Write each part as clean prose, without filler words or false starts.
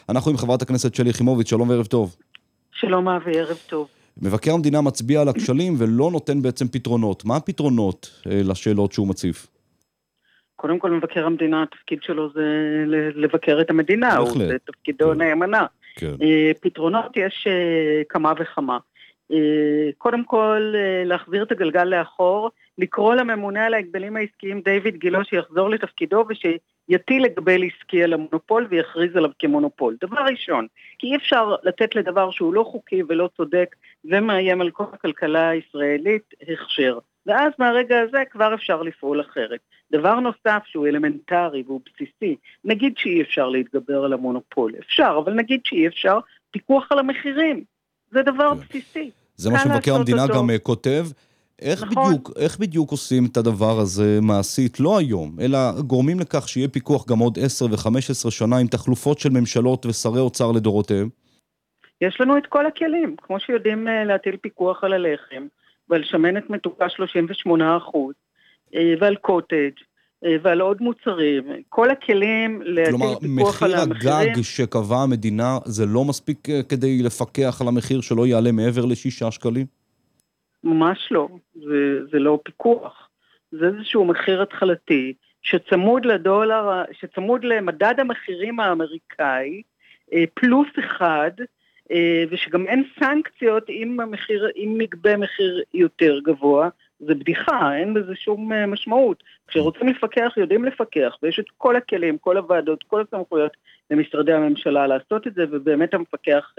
אנחנו עם חברת הכנסת שלי יחימוביץ, שלום וערב טוב. שלום אבי, ערב טוב. מבקר המדינה מצביע על הכשלים ולא נותן בעצם פתרונות. מה הפתרונות לשאלות שהוא מציף? קודם כל מבקר המדינה, התפקיד שלו זה לבקר את המדינה, בהחלט. זה תפקידו נאמנה. כן. פתרונות יש כמה וכמה. קודם כל להחזיר את הגלגל לאחור, לקרוא לממונה על ההגבלים העסקיים דיוויד גילה שיחזור לתפקידו ושיטיל הגבל עסקי על המונופול ויכריז עליו כמונופול. דבר ראשון, כי אי אפשר לתת לדבר שהוא לא חוקי ולא צודק ומאיים על כל הכלכלה הישראלית הכשר. ואז מהרגע הזה כבר אפשר לפעול אחרת. דבר נוסף שהוא אלמנטרי והוא בסיסי, נגיד שאי אפשר להתגבר על המונופול. אפשר, אבל נגיד שאי אפשר פיקוח על המחירים. זה דבר בסיסי. זה מה שמבקר המדינה גם כותב. איך בדיוק עושים את הדבר הזה מעשית, לא היום, אלא גורמים לכך שיהיה פיקוח גם עוד 10 ו-15 שנה עם תחלופות של ממשלות ושרי אוצר לדורותיהם? יש לנו את כל הכלים, כמו שיודעים להטיל פיקוח על הלחם, ועל שמנת מתוקה 38%, ועל קוטג', ועל עוד מוצרים, כל הכלים להטיל פיקוח על המחירים. כלומר, מחיר הגג שקבעה המדינה זה לא מספיק כדי לפקח על המחיר שלא יעלה מעבר ל6 שקלים? ממש לא, זה לא פיקוח, זה איזשהו מחיר התחלתי, שצמוד לדולר, שצמוד למדד המחירים האמריקאי, פלוס 1, ושגם אין סנקציות אם נגבה מחיר יותר גבוה, זה בדיחה, אין בזה שום משמעות. כשרוצים לפקח, יודעים לפקח, ויש את כל הכלים, כל הוועדות, כל הסמכויות למשרדי הממשלה לעשות את זה, ובאמת המפקח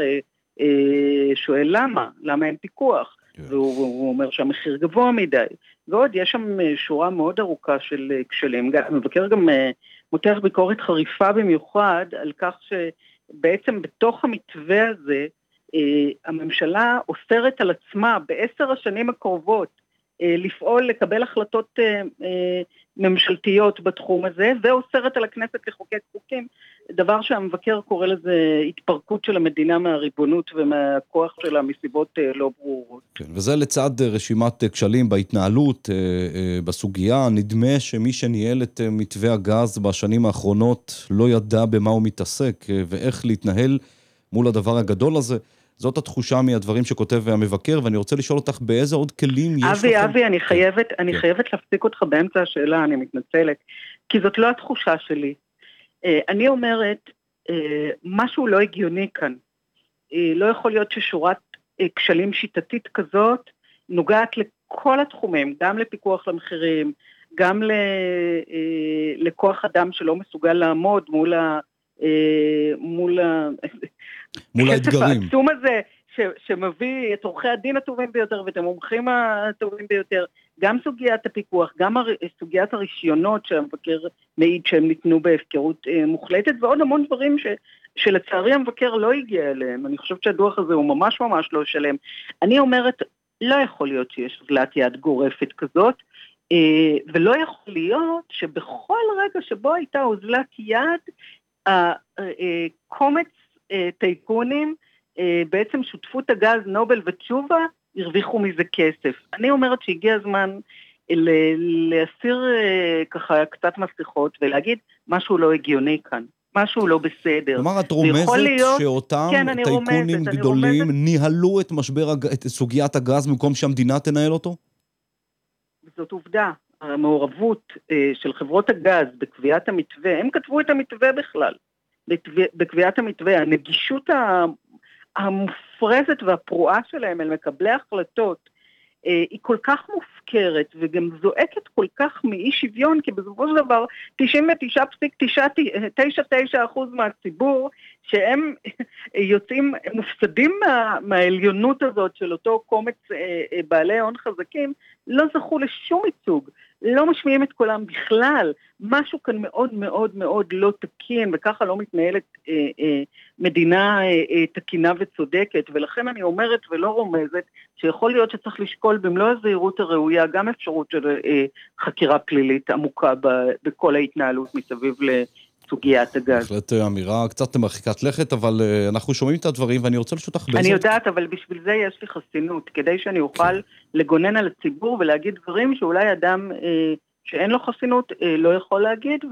שואל למה אין פיקוח? והוא אומר שהמחיר גבוה מדי. ועוד יש שם שורה מאוד ארוכה של כשלים. מבקר גם מותח ביקורת חריפה במיוחד על כך שבעצם בתוך המתווה הזה, הממשלה אוסרת על עצמה ב10 השנים הקרובות לפעול, לקבל החלטות ממשלתיות בתחום הזה, ואוסרת על הכנסת לחוקק חוקים, דבר שהמבקר קורא לזה התפרקות של המדינה מהריבונות ומהכוח שלה מסיבות לא ברורות. כן, וזה לצד רשימת כשלים בהתנהלות, בסוגיה. נדמה שמי שניהל את מתווה הגז בשנים האחרונות לא ידע במה הוא מתעסק ואיך להתנהל מול הדבר הגדול הזה. זאת התחושה מהדברים שכותב המבקר, ואני רוצה לשאול אותך באיזה עוד כלים יש לכם. אבי, אני חייבת להפסיק אותך באמצע השאלה, אני מתנצלת, כי זאת לא התחושה שלי. אני אומרת, משהו לא הגיוני כאן. לא יכול להיות ששורת כשלים שיטתית כזאת נוגעת לכל התחומים, גם לפיקוח למחירים, גם לכוח אדם שלא מסוגל לעמוד מול האתגרים. העצום הזה שמביא את עורכי הדין הטובים ביותר ואת המומחים הטובים ביותר, גם סוגיית הפיקוח, גם סוגיית הרישיונות שהמבקר מעיד שהם ניתנו בהפקרות מוחלטת, ועוד המון דברים שלצערי המבקר לא הגיע אליהם. אני חושבת שהדוח הזה הוא ממש ממש לא שלם. אני אומרת, לא יכול להיות שיש אוזלת יד גורפת כזאת, ולא יכול להיות שבכל רגע שבו הייתה אוזלת יד, קומץ טייקונים, בעצם שותפות הגז נובל ותשובה, הרוויחו מזה כסף. אני אומרת שהגיע הזמן להסיר ככה קצת מסכות ולהגיד משהו לא הגיוני כאן, משהו לא בסדר. כלומר, את רומזת שאותם טייקונים גדולים ניהלו את סוגיית הגז במקום שהמדינה תנהל אותו? זאת עובדה. המעורבות של חברות הגז בקביעת המתווה, הם כתבו את המתווה בכלל, בקביעת המתווה, הנגישות המופרזת והפרועה שלהם אל מקבלי החלטות, היא כל כך מופקרת, וגם זועקת כל כך מאי שוויון, כי בסופו של דבר 99.99% מהציבור, שהם יוצאים מופסדים מהעליונות הזאת של אותו קומץ בעלי הון חזקים, לא זכו לשום ייצוג, לא משמיעים את קולם בכלל, משהו כאן מאוד מאוד מאוד לא תקין, וככה לא מתנהלת מדינה תקינה וצודקת, ולכן אני אומרת ולא רומזת, שיכול להיות שצריך לשקול במלוא הזהירות הראויה, גם אפשרות של חקירה פלילית עמוקה בכל ההתנהלות מסביב לסוגיית הגז. בהחלט אמירה קצת מרחיקת לכת, אבל אנחנו שומעים את הדברים, ואני רוצה לשאול אותך באיזו... אני יודעת, אבל בשביל זה יש לי חסינות, כדי שאני אוכל לגונן על הציבור ולהגיד דברים שאולי אדם שאין לו חסינות לא יכול להגיד,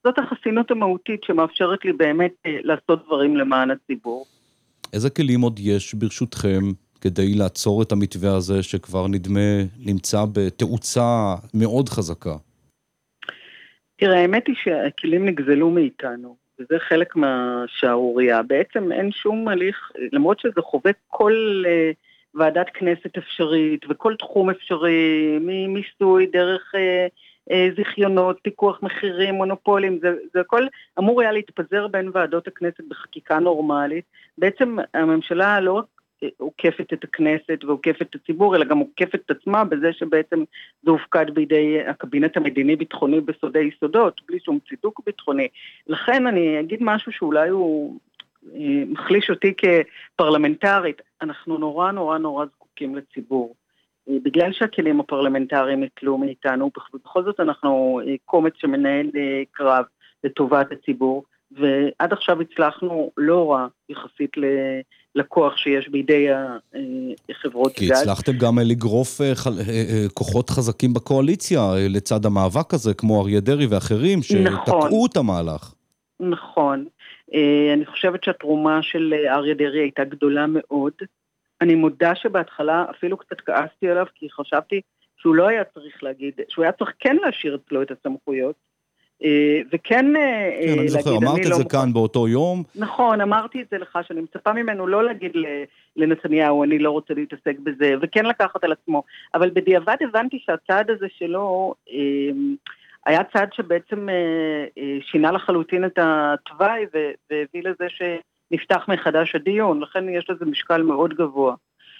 זאת החסינות המהותית שמאפשרת לי באמת לעשות דברים למען הציבור. איזה כלים עוד יש ברשותכם כדי לעצור את המתווה הזה שכבר נמצא בתאוצה מאוד חזקה? תראה, האמת היא שהכלים נגזלו מאיתנו, וזה חלק מהשערוריה. בעצם אין שום הליך, למרות שזה חווה כל ועדת כנסת אפשרית, וכל תחום אפשרי, ממיסוי, דרך זיכיונות, פיקוח מחירים, מונופולים, זה הכל אמור היה להתפזר בין ועדות הכנסת בחקיקה נורמלית. בעצם הממשלה לא רק עוקפת את הכנסת ועוקפת את הציבור, אלא גם עוקפת את עצמה בזה שבעצם זה הופקד בידי הקבינט המדיני-ביטחוני בסודי יסודות, בלי שום צידוק ביטחוני. לכן אני אגיד משהו שאולי הוא מחליש אותי כפרלמנטרית. אנחנו נורא נורא נורא זקוקים לציבור. בגלל שהכלים הפרלמנטריים יתלו מאיתנו, בכל זאת אנחנו קומץ שמנהל קרב לטובת הציבור, ועד עכשיו הצלחנו לא רע יחסית לכוח שיש בידי החברות גז. כי הצלחתם גם לגרוף כוחות חזקים בקואליציה לצד המאבק הזה, כמו אריה דרעי ואחרים, שתקעו את המהלך. נכון. אני חושבת שהתרומה של אריה דרעי הייתה גדולה מאוד. אני מודה שבהתחלה אפילו קצת כעסתי עליו, כי חשבתי שהוא לא היה צריך להגיד, שהוא היה צריך כן להשאיר אצלו את הסמכויות, וכן כן, אני זוכר, אמרת את זה כאן באותו יום. נכון, אמרתי את זה לך, שאני מצפה ממנו לא להגיד לנתניהו, אני לא רוצה להתעסק בזה, וכן לקחת על עצמו, אבל בדיעבד הבנתי שהצעד הזה שלו היה צעד שבעצם שינה לחלוטין את התוואי, והביא לזה שנפתח מחדש הדיון, לכן יש לזה משקל מאוד גבוה.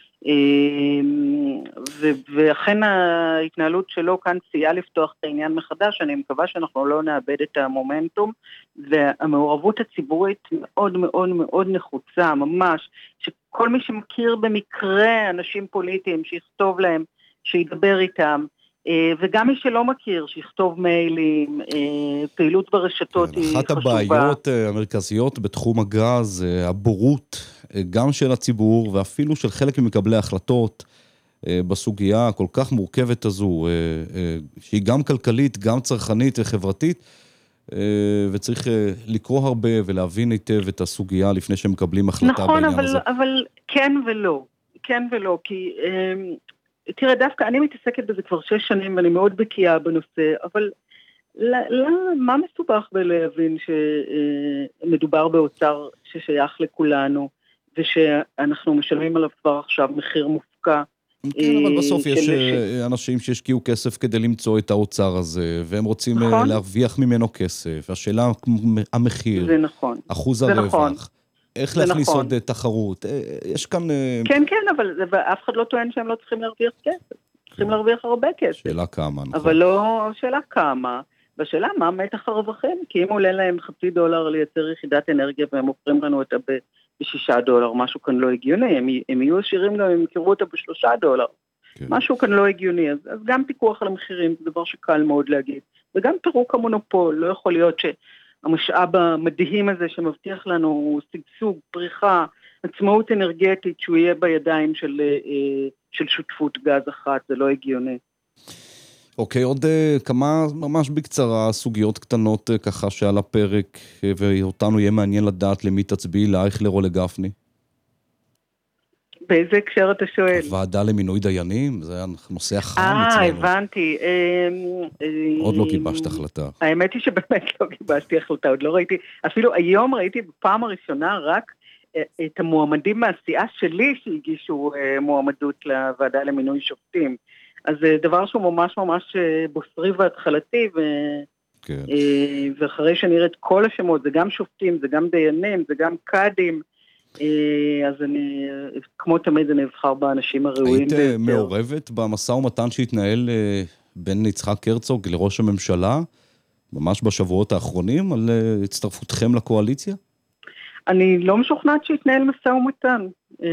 ואכן ההתנהלות שלו כאן סייעה לפתוח את העניין מחדש. אני מקווה שאנחנו לא נאבד את המומנטום, והמעורבות הציבורית מאוד מאוד מאוד נחוצה, ממש, שכל מי שמכיר במקרה אנשים פוליטיים שיכתוב להם, שידבר איתם, וגם מי שלא מכיר, שיכתוב מיילים, פעילות ברשתות היא חשובה. אחת הבעיות המרכזיות בתחום הגז, הבורות, גם של הציבור ואפילו של חלק ממקבלי ההחלטות בסוגיה הכל כך מורכבת הזו, שהיא גם כלכלית, גם צרכנית וחברתית, וצריך לקרוא הרבה ולהבין היטב את הסוגיה לפני שמקבלים החלטה בעניין הזה. נכון, אבל כן ולא. כן ולא, כי תראה, דווקא אני מתעסקת בזה כבר 6 שנים, ואני מאוד בקיאה בנושא, אבל מה מסובך בלהבין שמדובר באוצר ששייך לכולנו, ושאנחנו משלמים עליו כבר עכשיו מחיר מופקע? כן, אבל בסוף יש אנשים שהשקיעו כסף כדי למצוא את האוצר הזה, והם רוצים להרוויח ממנו כסף. השאלה, המחיר, זה נכון. אחוז הרווח. איך להכניס עוד תחרות? יש כאן... כן, אבל אף אחד לא טוען שהם לא צריכים להרוויח כסף. צריכים להרוויח הרבה כסף. שאלה כמה, נכון. אבל לא שאלה כמה. בשאלה מה מתח הרווחים? כי אם עולה להם $0.50 לייצר יחידת אנרגיה, והם מוכרים לנו אותה $6, משהו כאן לא הגיוני. הם יהיו עשירים גם, הם ימכרו אותה $3. כן. משהו כאן לא הגיוני. אז גם פיקוח על המחירים, זה דבר שקל מאוד להגיד. וגם פירוק המונופול. לא יכול להיות המשאב המדהים הזה שמבטיח לנו סגסוג, פריחה, עצמאות אנרגטית, שהוא יהיה בידיים של שותפות גז אחת, זה לא הגיוני. אוקיי, עוד כמה, ממש בקצרה, סוגיות קטנות ככה שעל הפרק, ואותנו יהיה מעניין לדעת למי תצביעי, לאייכלר או לגפני. באיזה הקשר אתה שואל? הוועדה למינוי דיינים, זה הנושא החם אצלנו. הבנתי. עוד לא גיבשת החלטה. האמת היא שבאמת לא גיבשתי החלטה, עוד לא ראיתי, אפילו היום ראיתי בפעם הראשונה רק את המועמדים מהסיעה שלי שהגישו מועמדות לוועדה למינוי שופטים. אז זה דבר שהוא ממש ממש בוסרי והתחלתי, כן. ואחרי שנראה את כל השמות, זה גם שופטים, זה גם דיינים, זה גם קאדים, אז אני, כמו תמיד, אני אבחר באנשים הראויים. היית מעורבת במשא ומתן שהתנהל בין יצחק הרצוג לראש הממשלה, ממש בשבועות האחרונים, על הצטרפותכם לקואליציה? אני לא משוכנעת שהתנהל משא ומתן.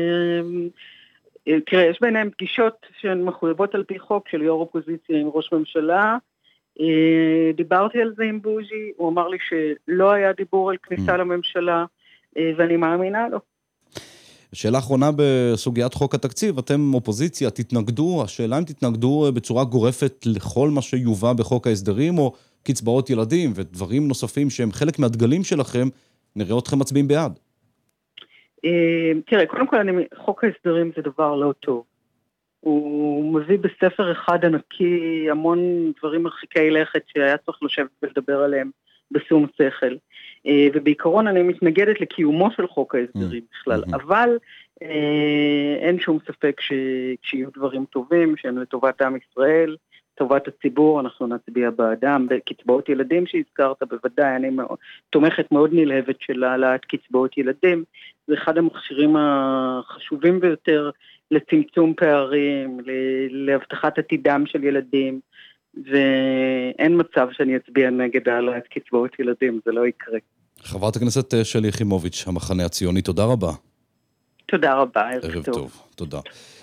תראה, יש ביניהם פגישות שהן מחויבות על פי חוק של יו"ר אופוזיציה עם ראש ממשלה. דיברתי על זה עם בוז'י, הוא אמר לי שלא היה דיבור על כניסה לממשלה, ואני מאמינה לו. שאלה אחרונה בסוגיית חוק התקציב, אתם אופוזיציה, תתנגדו, השאלה אם תתנגדו בצורה גורפת לכל מה שיובא בחוק ההסדרים, או קצבאות ילדים ודברים נוספים שהם חלק מהדגלים שלכם, נראה אתכם מצביעים בעד. תראה, קודם כל חוק ההסדרים זה דבר לא טוב. הוא מביא בספר אחד ענקי המון דברים מרחיקי לכת שהיה צריך לשבת ולדבר עליהם בשום שכל. ובעיקרון אני מתנגדת לקיומו של חוק ההסדרים בכלל, אבל אין שום ספק שיהיו דברים טובים שהם לטובת עם ישראל, טובת הציבור, אנחנו נצביע בעדם. בקצבאות ילדים שהזכרת, בוודאי, אני תומכת מאוד נלהבת של העלאת קצבאות ילדים, זה אחד המכשירים החשובים ביותר לצמצום פערים, להבטחת עתידם של ילדים, ואין מצב שאני אצביע נגד העלאת קצבאות ילדים, זה לא יקרה. חברת הכנסת שלי יחימוביץ', המחנה הציוני, תודה רבה. תודה רבה, ערב טוב. תודה.